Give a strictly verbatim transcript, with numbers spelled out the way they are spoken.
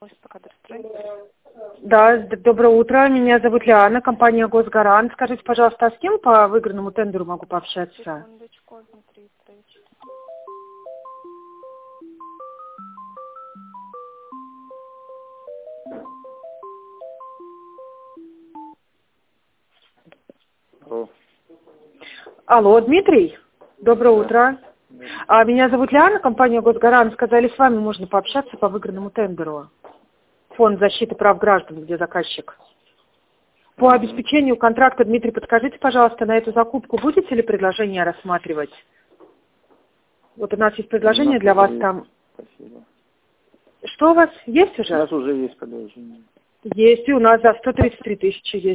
Да, д- доброе утро. Меня зовут Лиана, компания Госгарант. Скажите, пожалуйста, а с кем по выигранному тендеру могу пообщаться? Секундочку, Дмитрий Викторович. Алло. Алло, Дмитрий? Доброе Да. утро. Да. А, меня зовут Лиана, компания Госгарант. Сказали, с вами можно пообщаться по выигранному тендеру. Фонд защиты прав граждан, где заказчик. По обеспечению контракта, Дмитрий, подскажите, пожалуйста, на эту закупку будете ли предложение рассматривать? Вот у нас есть предложение нас для уже вас есть. там. Спасибо. Что у вас есть У уже? нас уже есть предложение. Есть, и у нас за сто тридцать три тысячи есть.